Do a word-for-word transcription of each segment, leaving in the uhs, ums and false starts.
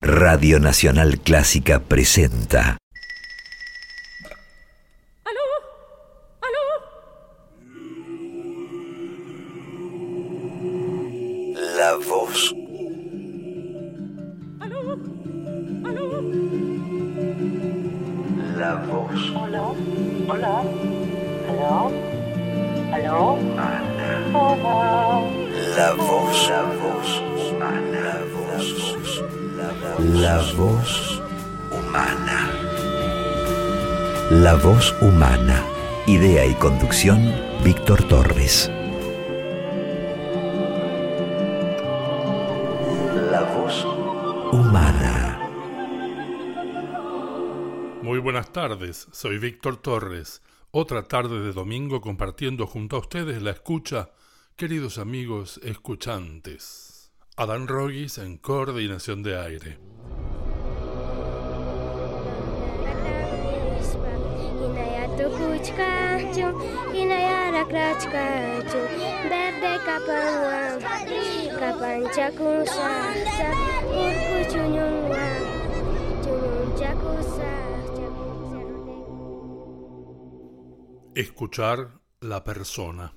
Radio Nacional Clásica presenta. ¿Aló? ¿Aló? La voz. ¿Aló? ¿Aló? La voz. Hola, hola, aló, aló, Ana. hola. La voz. La voz humana. La voz. La voz humana. La voz humana. Idea y conducción, Víctor Torres. La voz humana. Muy buenas tardes, soy Víctor Torres. Otra tarde de domingo compartiendo junto a ustedes la escucha, queridos amigos escuchantes. Adán Rogis en coordinación de aire. Escuchar la persona.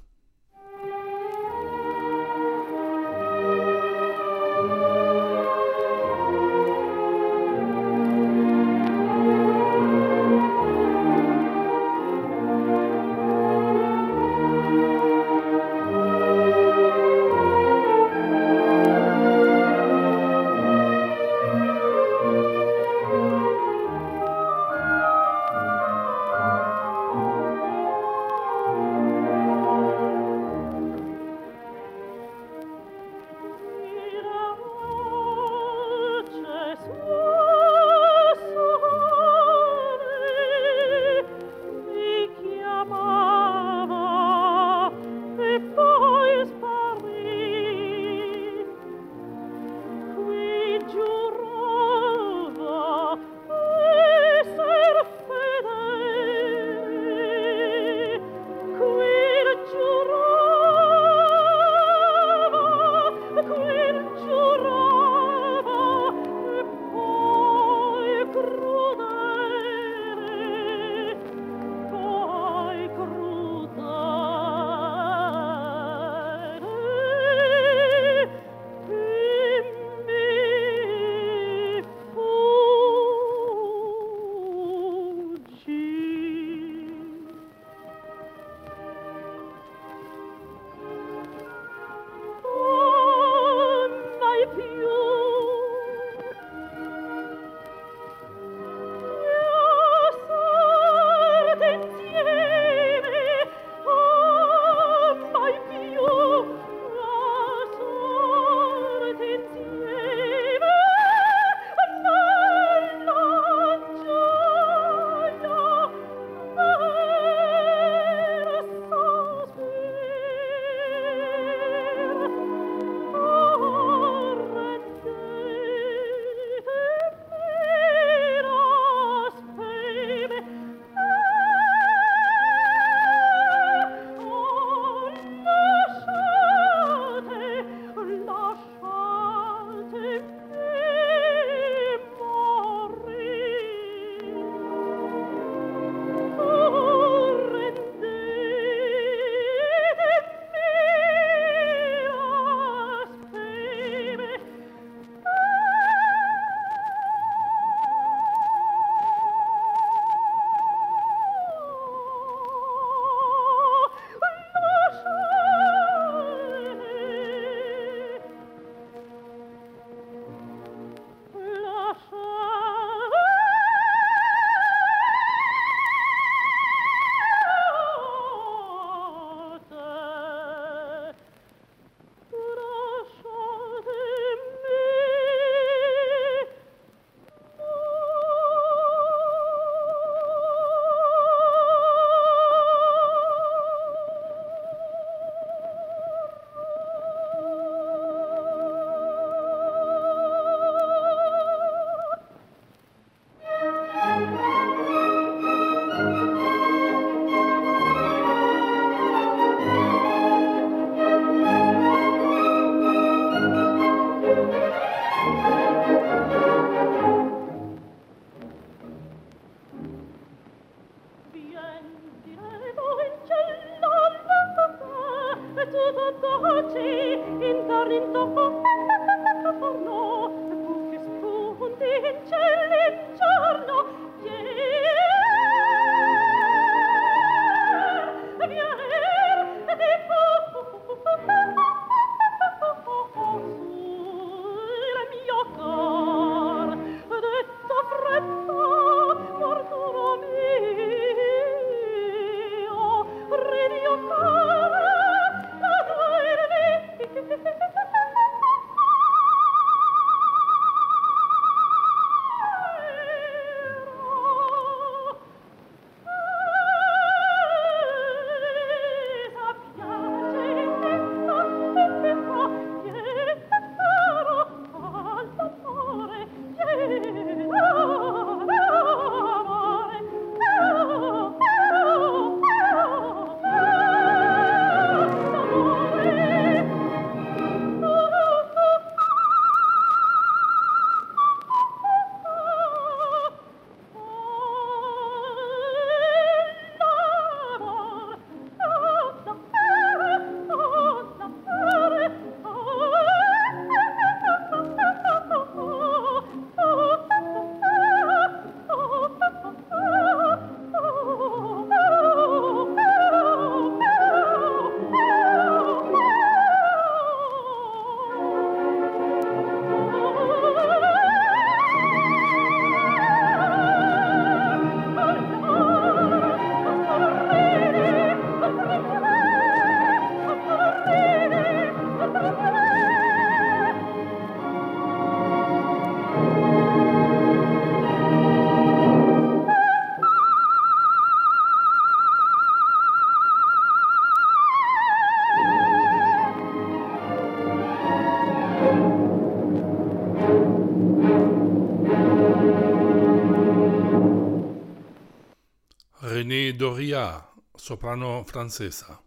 René Doria, soprano francesa.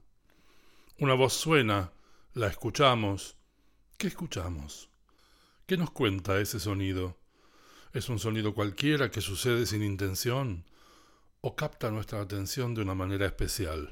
Una voz suena, la escuchamos. ¿Qué escuchamos? ¿Qué nos cuenta ese sonido? ¿Es un sonido cualquiera que sucede sin intención o capta nuestra atención de una manera especial?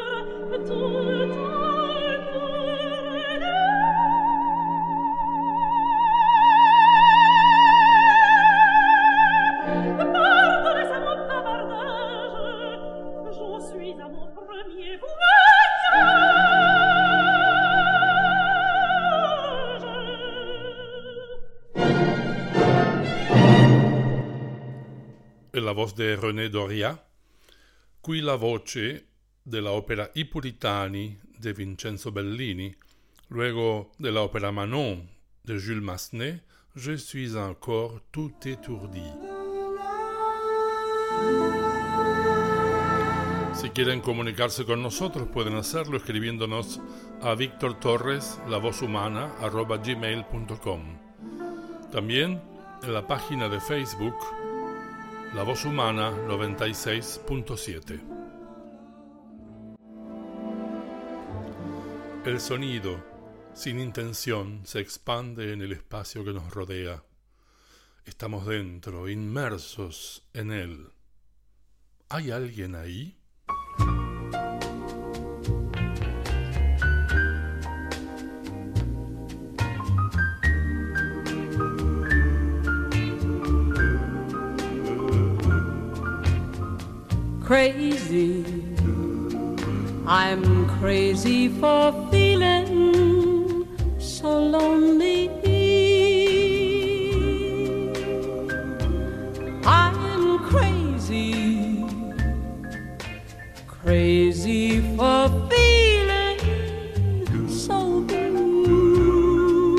Tout la voz de René Doria, qui la voce de la ópera I Puritani de Vincenzo Bellini, luego de la ópera Manon de Jules Massenet, Je suis encore tout étourdi. Si quieren comunicarse con nosotros, pueden hacerlo escribiéndonos a Víctor Torres, la voz humana, arroba gmail punto com. También en la página de Facebook, La Voz Humana noventa y seis punto siete. El sonido, sin intención, se expande en el espacio que nos rodea. Estamos dentro, inmersos en él. ¿Hay alguien ahí? Crazy, I'm crazy for feeling so lonely. I'm crazy, crazy for feeling so blue.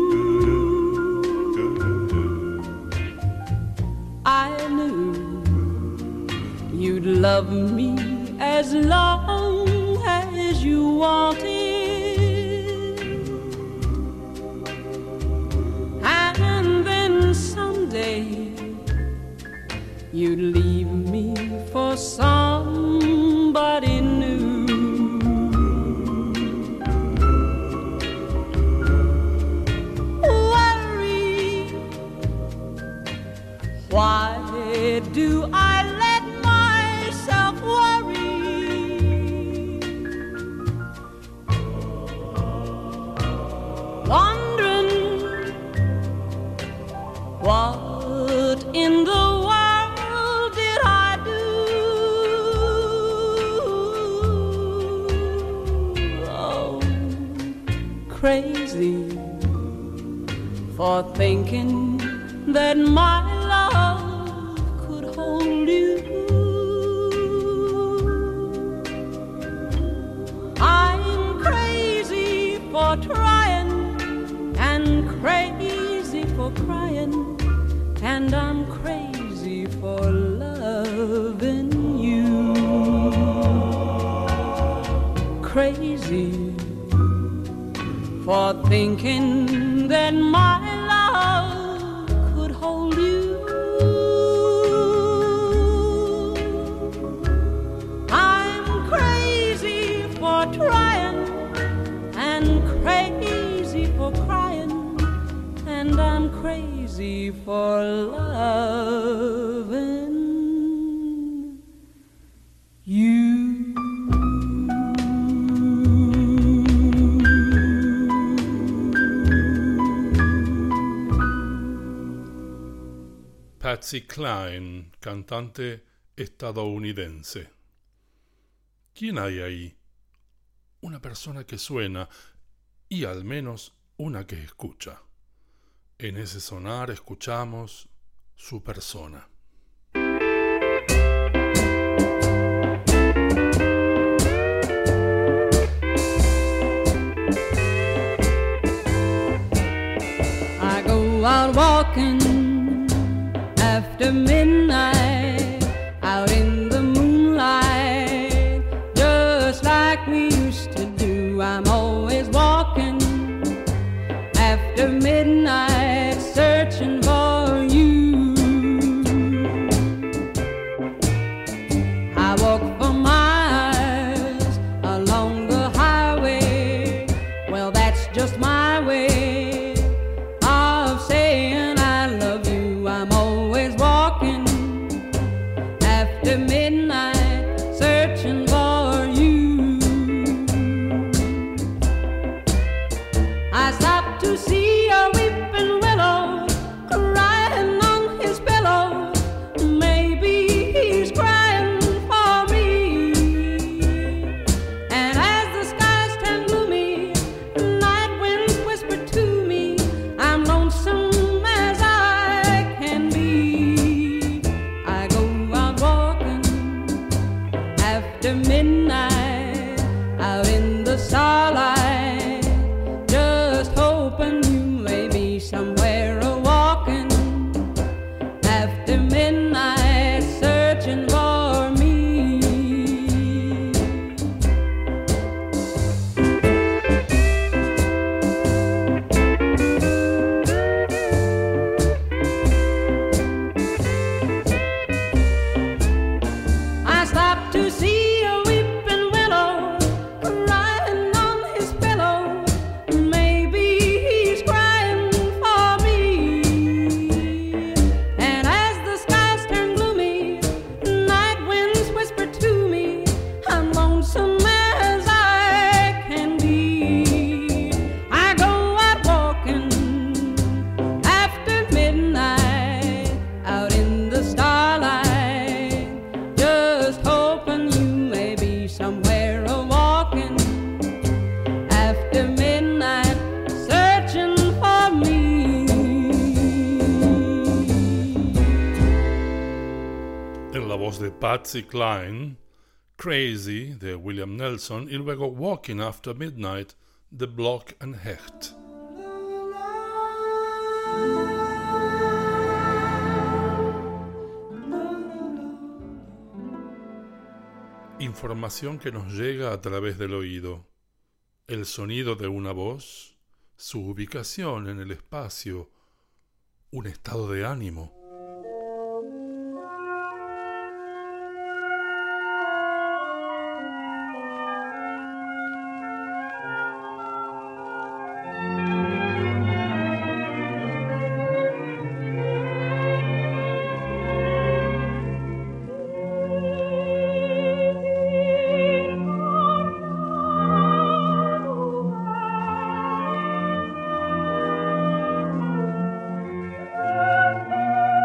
I knew you'd love me as long as you wanted, and then someday you'd leave me for somebody new. Worry, why do I let myself worry? Wondering what in the world did I do? Oh, crazy for thinking that my love could hold you. I'm crazy for trying and crazy for crying, and I'm crazy for loving you. Crazy for thinking that my love could hold you. I'm crazy for trying and crazy for crying, and I'm crazy for loving you. Patsy Cline, cantante estadounidense. ¿Quién hay ahí? Una persona que suena y al menos una que escucha. En ese sonar escuchamos su persona. I go out walking after midnight, out in the moonlight, just like we used to do. I'm always walking after midnight, searching for you. I walk for miles along the highway. Well, that's just my way of saying I love you. I'm always walking after midnight, searching for you. I stopped to see a weeping willow somewhere a walking after midnight, searching for me. I stopped to see a weeping willow crying on his pillow. Maybe he's crying for me. And as the skies turn gloomy, night winds whisper to me, I'm lonesome as I can be. I go out walking after midnight, out in the starlight, just hoping you may be somewhere a walking after midnight, searching for me. En la voz de Patsy Cline, Crazy de William Nelson y luego Walking After Midnight de Block and Hecht. Información que nos llega a través del oído, el sonido de una voz, su ubicación en el espacio, un estado de ánimo. Thank you.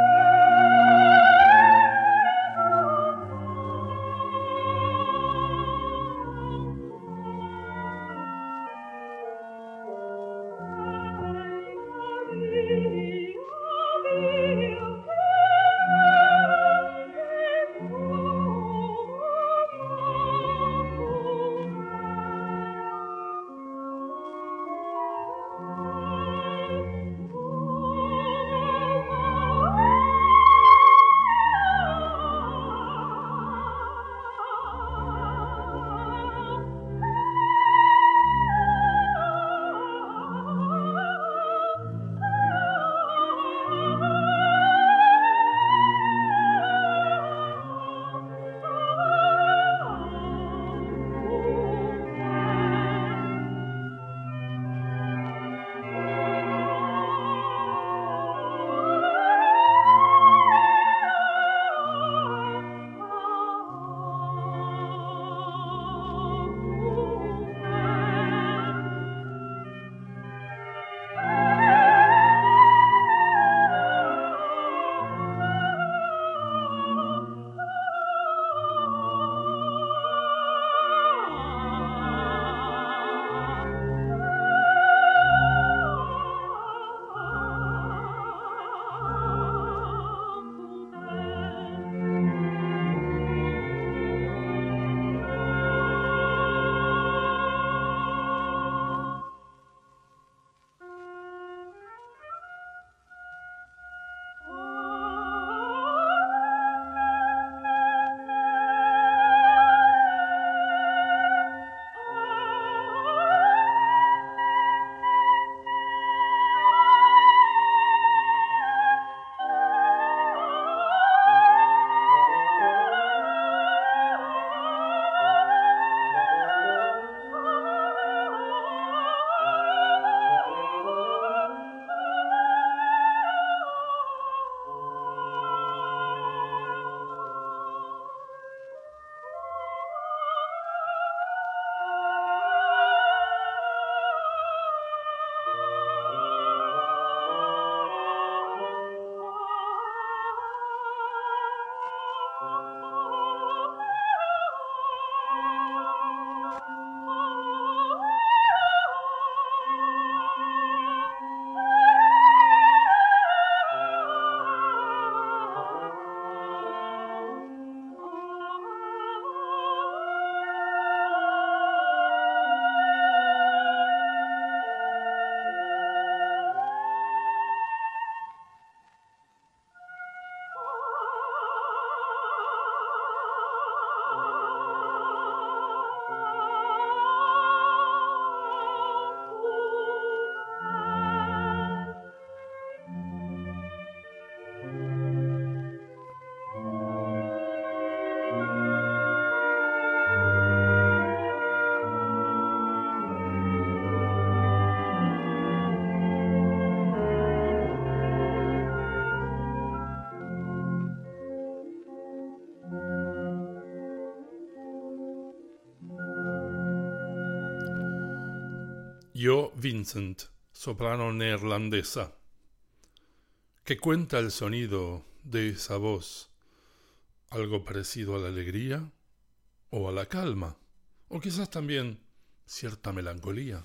Jo Vincent, soprano neerlandesa. ¿Qué cuenta el sonido de esa voz? ¿Algo parecido a la alegría o a la calma? O quizás también cierta melancolía.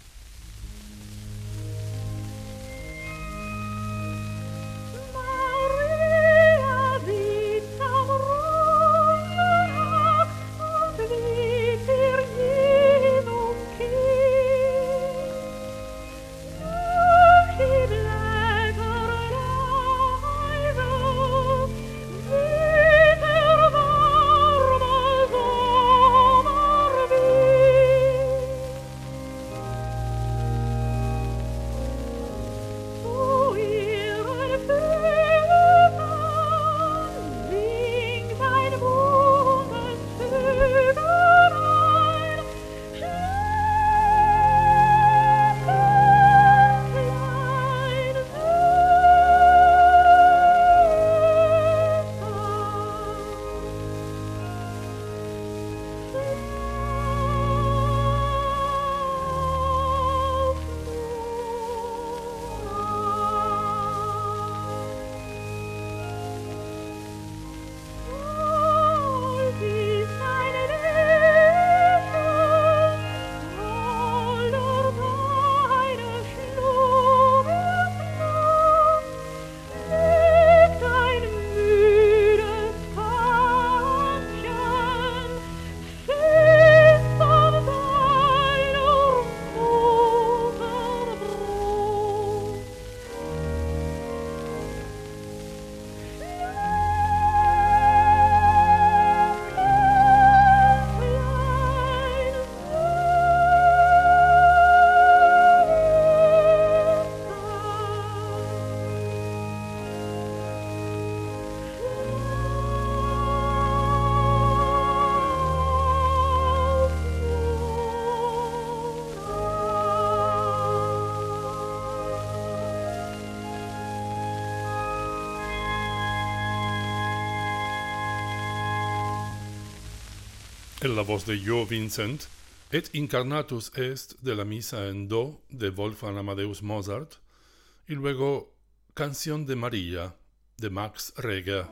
En la voz de Jo Vincent, et incarnatus est de la misa en do de Wolfgang Amadeus Mozart, y luego Canción de María de Max Reger.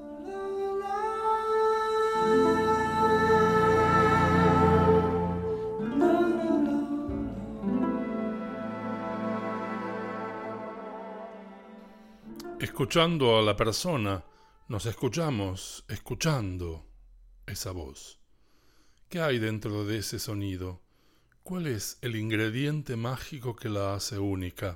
Escuchando a la persona, nos escuchamos escuchando esa voz. ¿Qué hay dentro de ese sonido? ¿Cuál es el ingrediente mágico que la hace única?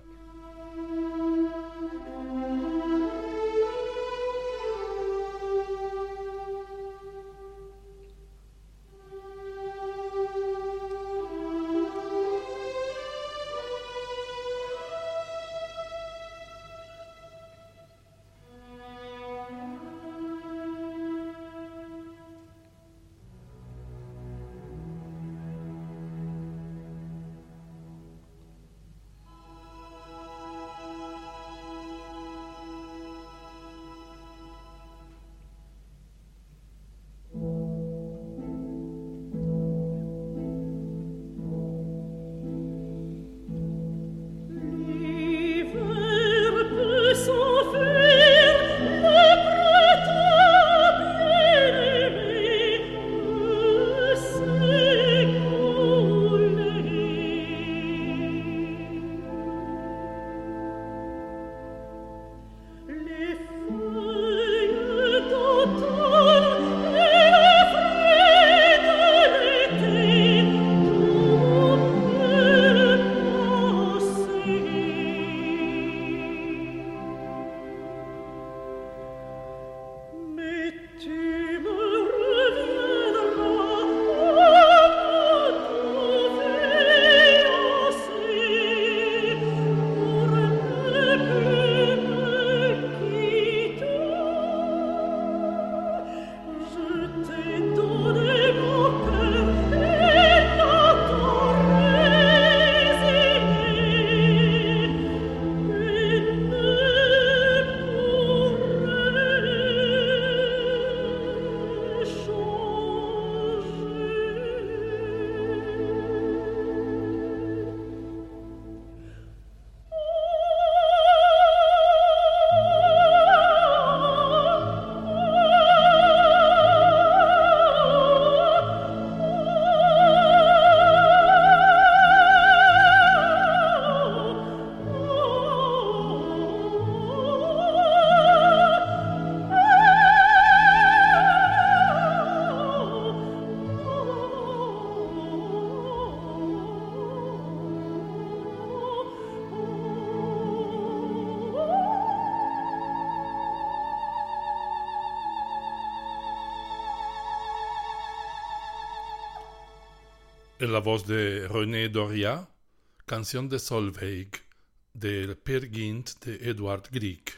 En la voz de René Doria, canción de Solveig, del Peer Gynt de Edvard Grieg.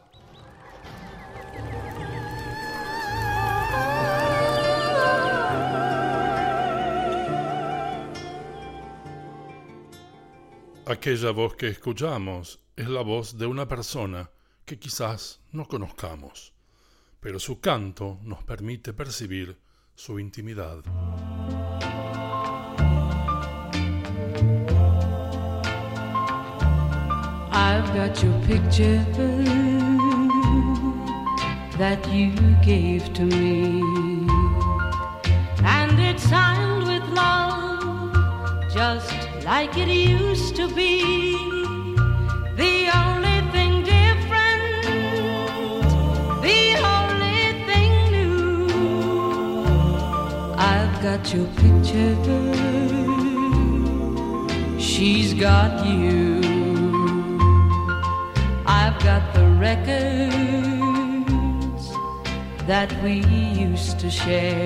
Aquella voz que escuchamos es la voz de una persona que quizás no conozcamos, pero su canto nos permite percibir su intimidad. I've got your picture that you gave to me, and it's signed with love, just like it used to be. The only thing different, the only thing new, I've got your picture, she's got you. I've got the records that we used to share,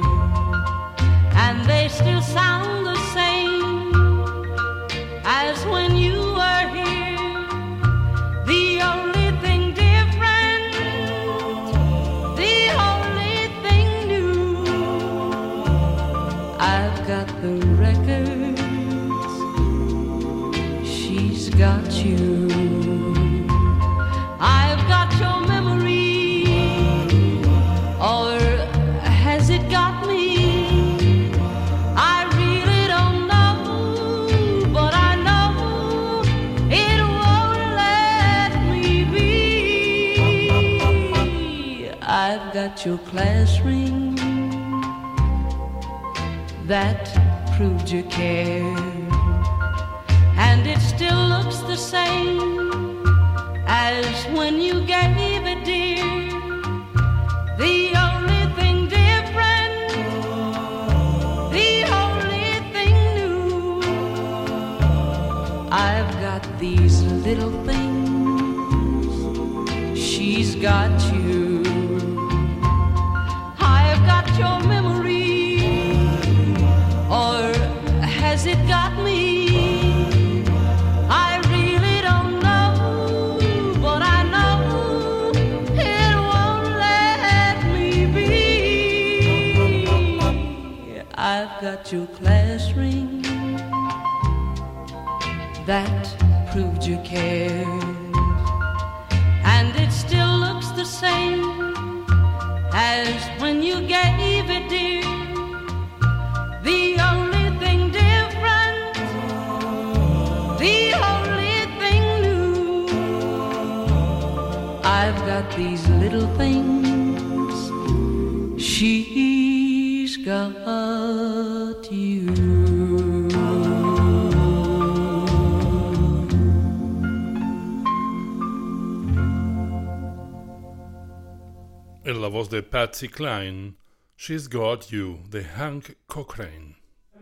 and they still sound the same as when you were here. The only thing different, the only thing new, I've got the records, she's got you. I've got your memory, or has it got me? I really don't know, but I know it won't let me be. I've got your class ring that proved you cared, and it still looks the same as when you gave it, dear. The only thing different, the only thing new, I've got these little things, she's got you. I've got your memory, or has it got me? I've got your class ring that proved you cared, and it still looks the same as when you gave it, dear. The only thing different, the only thing new, I've got these little things, she's got you. En la voz de Patsy Cline, She's Got You, de Hank Cochrane.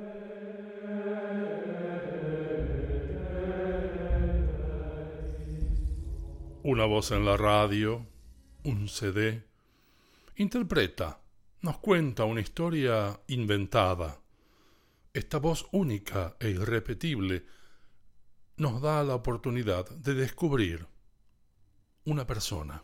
Una voz en la radio, un C D, interpreta, nos cuenta una historia inventada. Esta voz única e irrepetible nos da la oportunidad de descubrir una persona.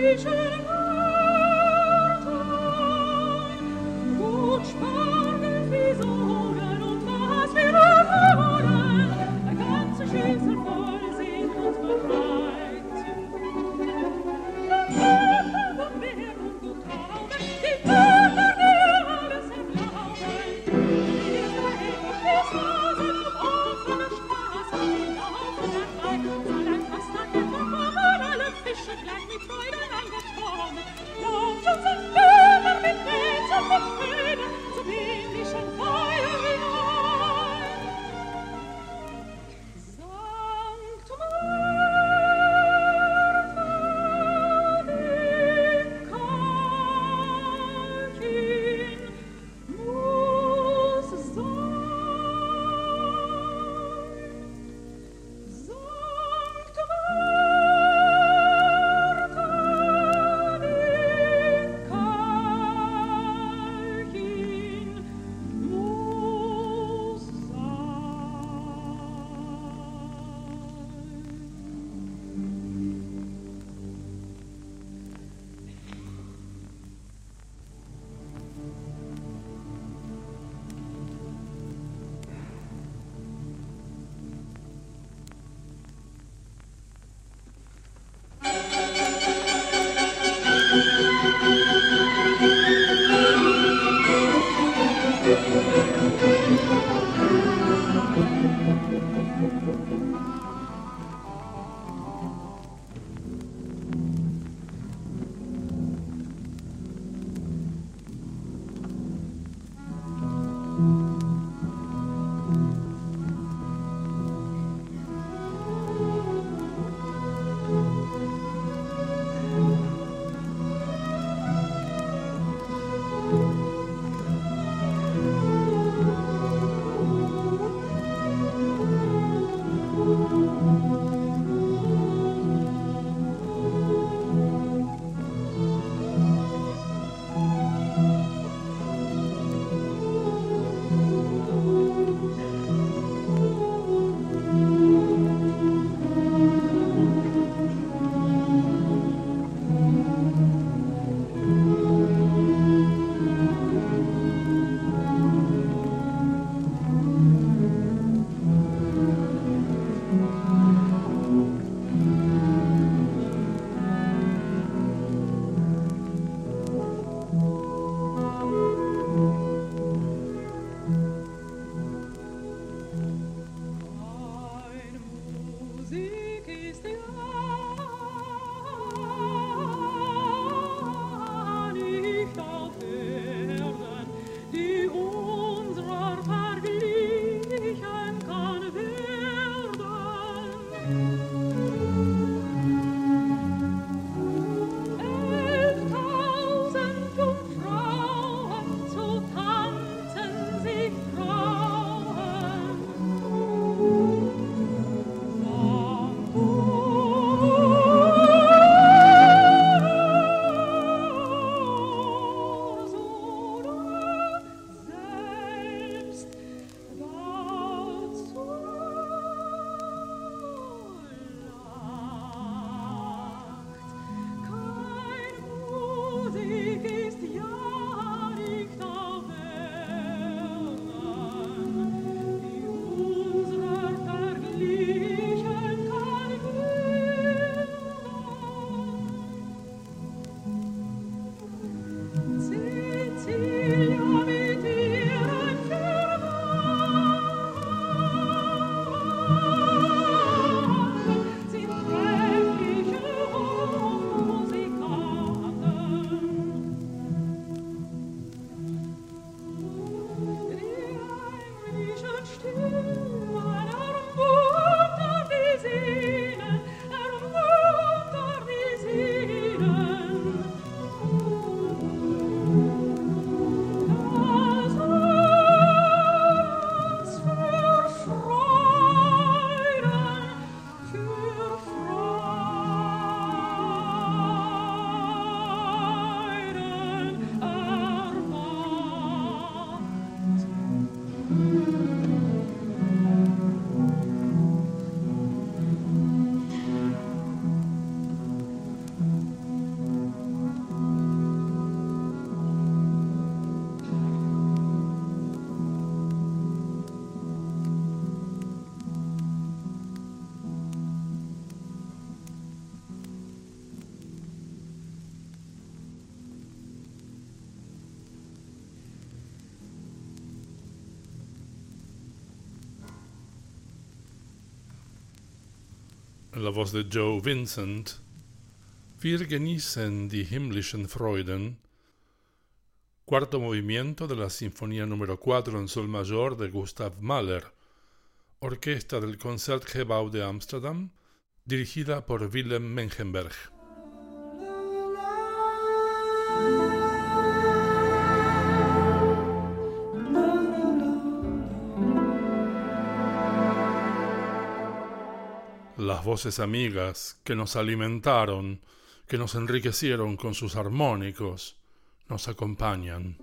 All en la voz de Joe Vincent, Wir genießen die himmlischen Freuden, cuarto movimiento de la Sinfonía número cuatro en sol mayor de Gustav Mahler, orquesta del Concertgebouw de Ámsterdam, dirigida por Willem Mengenberg. Las voces amigas que nos alimentaron, que nos enriquecieron con sus armónicos, nos acompañan.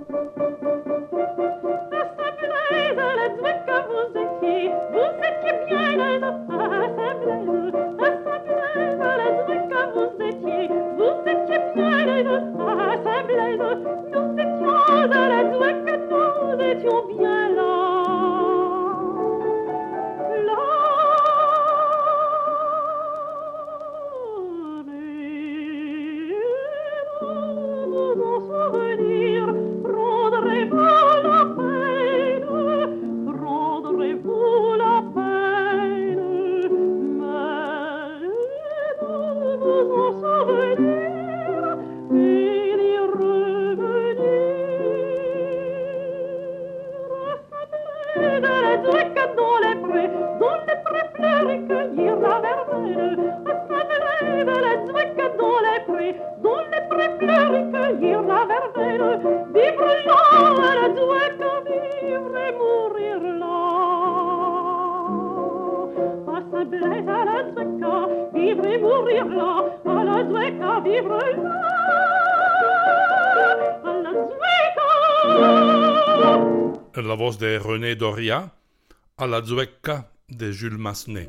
En la voz de René Doria, a la Zuecca de Jules Massenet.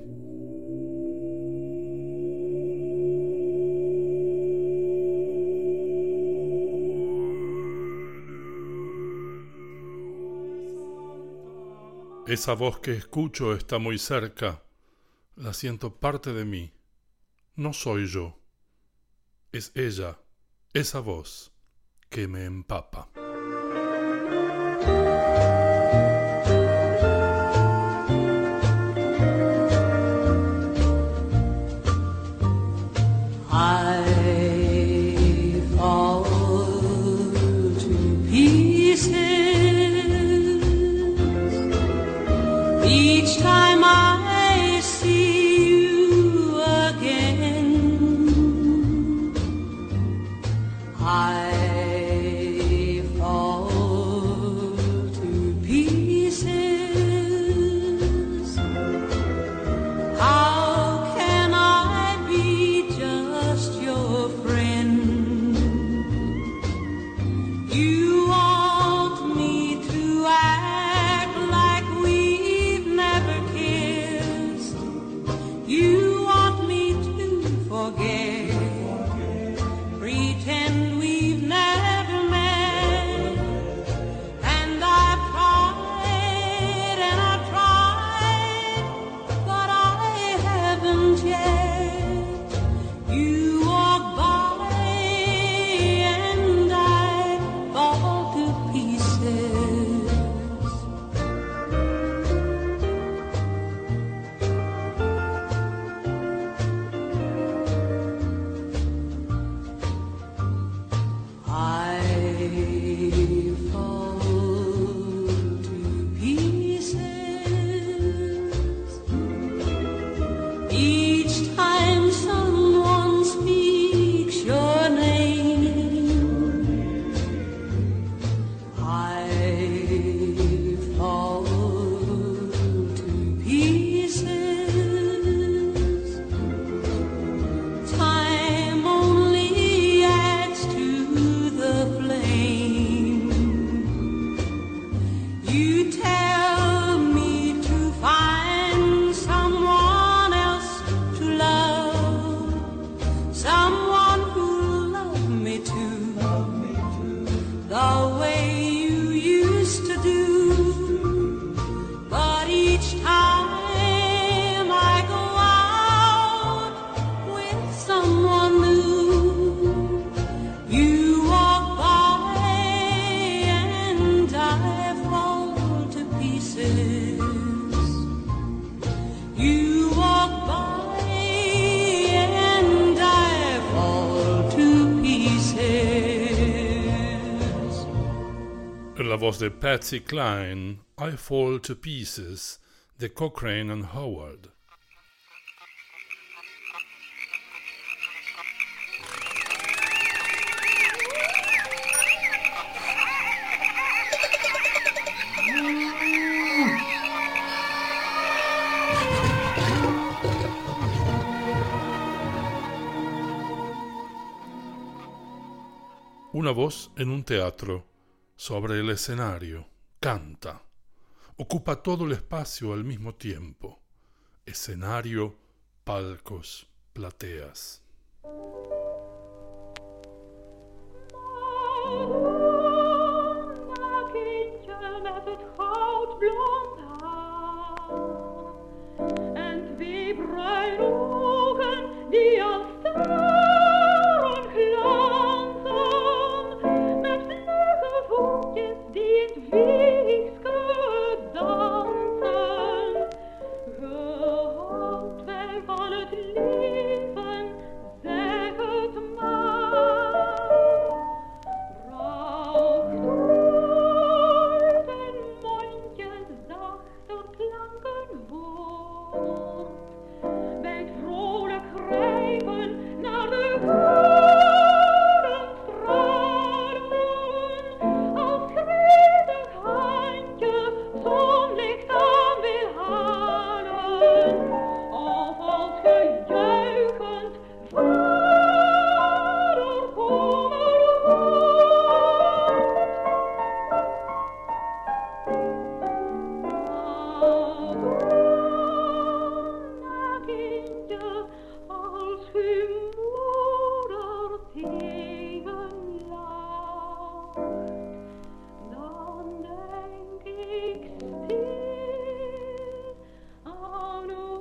Esa voz que escucho está muy cerca, la siento parte de mí. No soy yo, es ella, esa voz que me empapa. Each time I see you again, I fall to pieces. How can I be just your friend? You want me to act like we've never kissed. You want me to forget, pretend we've never met. And I've tried and I've tried, but I haven't yet. You walk by and I fall to pieces. I fall to pieces each time someone speaks your name. I fall to pieces. Time only adds to the flame. You tell me to find someone else to love. voz de Patsy Cline, I Fall to Pieces, de Cochrane and Howard. Una voz en un teatro, sobre el escenario, canta, ocupa todo el espacio al mismo tiempo, escenario, palcos, plateas. Madonna, kindje met het goudblond haar en twee bruine ogen die als sterren glanzen, met vlugge voetjes die in het wiegske dansen. Gehoudt wij van het leven, zeg het maar. Bracht uit een mondje zachter klanken voort, bij het vrolijk grijpen naar de gouden stralen, als gretig handje zonlicht aan wil halen, of als gejuichend vader kom Madonna, kindje, als uw moeder tegenlacht, dan denk ik stil aan uw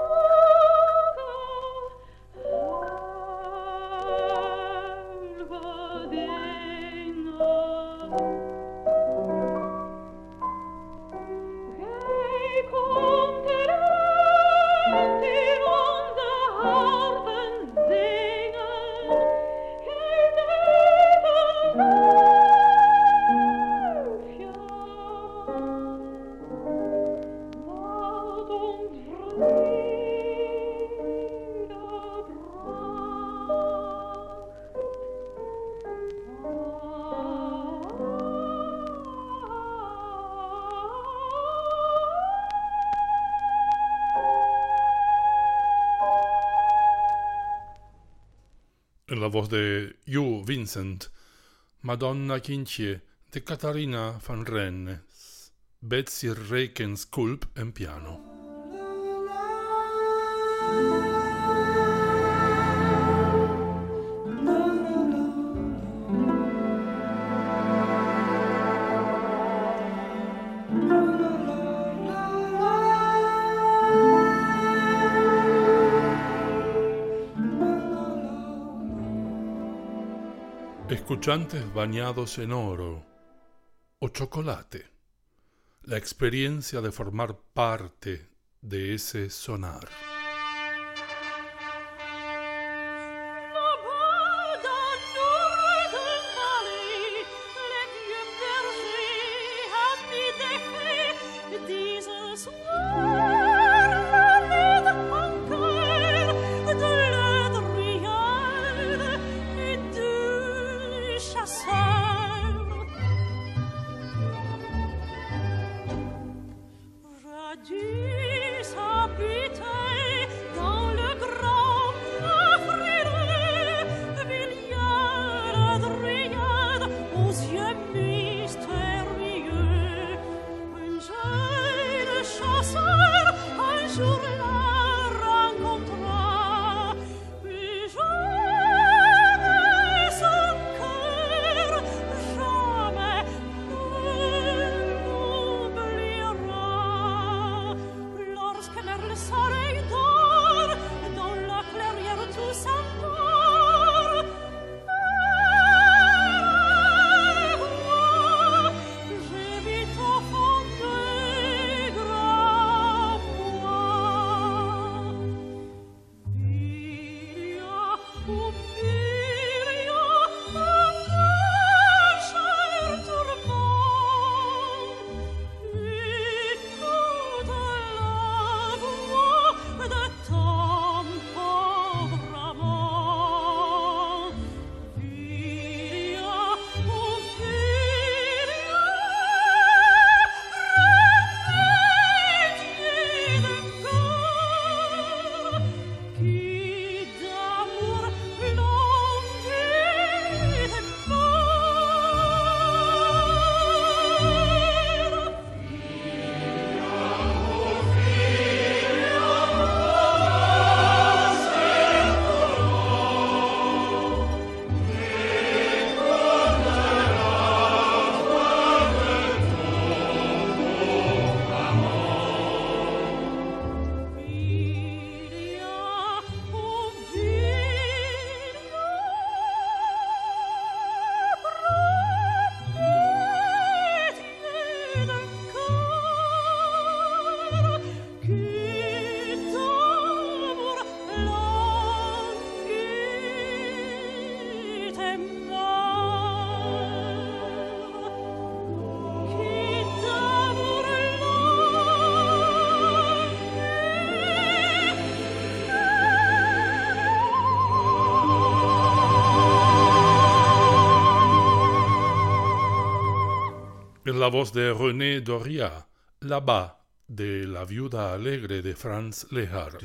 huilige dingen. Gij komt eruit in onze harten zingen. Gij bent een duifje, wat ons vrede En la voz de Hugh Vincent, Madonna kindje, de Katharina van Rennes, Betsy Rekenskulp en piano. Escuchantes bañados en oro o chocolate, la experiencia de formar parte de ese sonar. Radius habite la voz de René Doria, Là-bas, de La viuda alegre de Franz Lehár.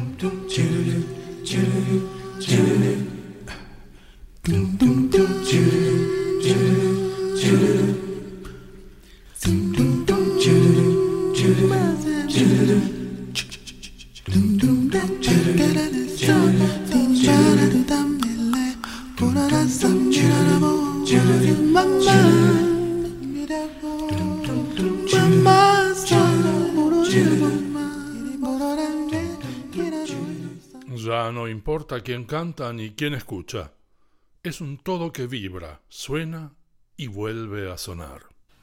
Ya no importa quién canta ni quién escucha. Es un todo que vibra, suena y vuelve a sonar.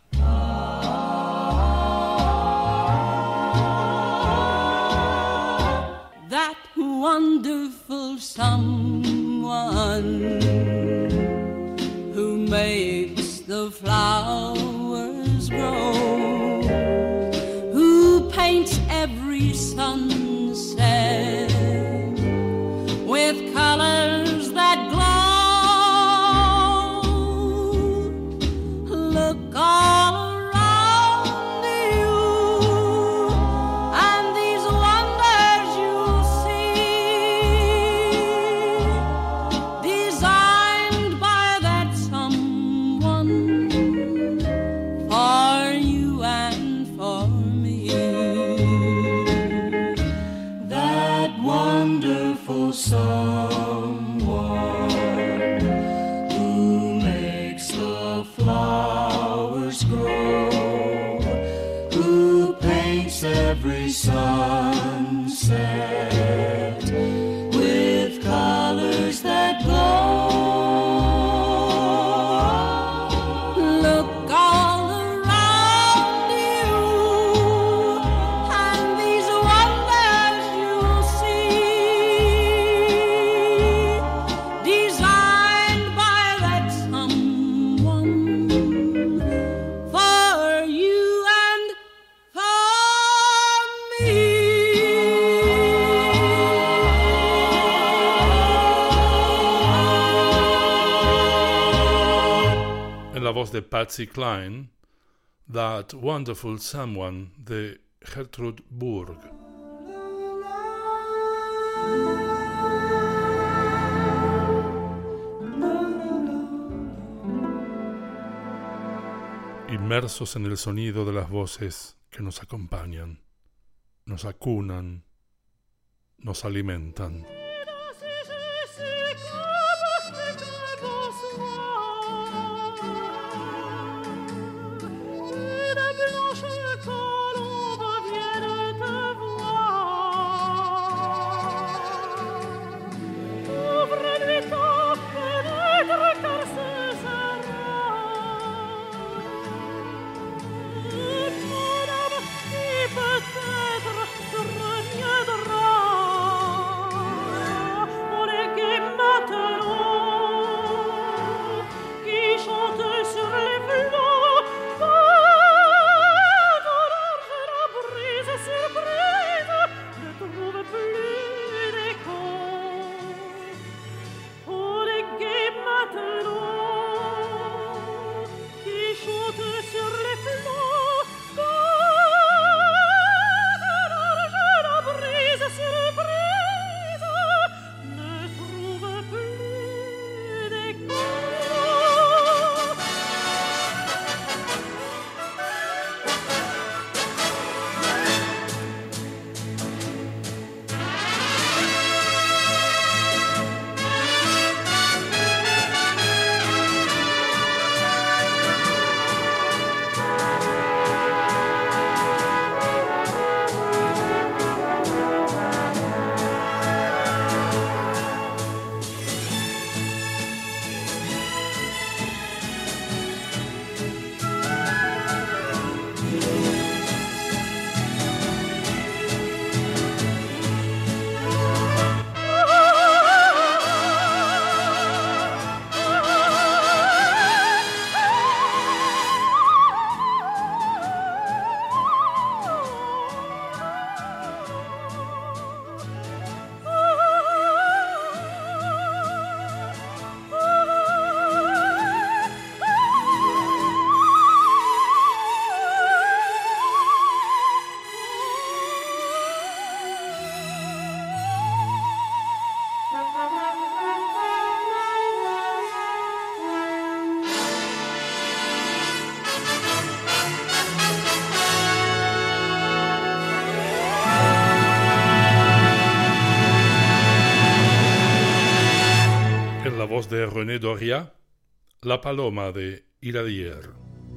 That wonderful someone who makes the flowers grow, who paints every sunset with colors that glow. Look all around you, and these wonders you'll see, designed by that someone, for you and for me. That wonderful someone who makes the flowers grow, who paints every sunset with colors that glow. Look all around you, and these wonders you'll see, designed by that someone, for you and for me. En la voz de Patsy Cline, That Wonderful Someone de Gertrude Burg. Inmersos en el sonido de las voces que nos acompañan, nos acunan, nos alimentan. Peut-être te reviendra. voz de René Doria, La paloma de Iradier.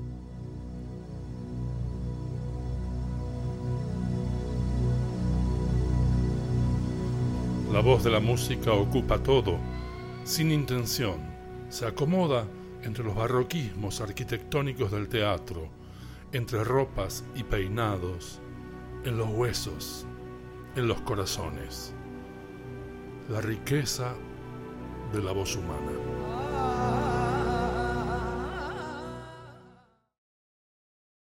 La voz de la música ocupa todo, sin intención, se acomoda entre los barroquismos arquitectónicos del teatro, entre ropas y peinados, en los huesos, en los corazones. La riqueza de la voz humana.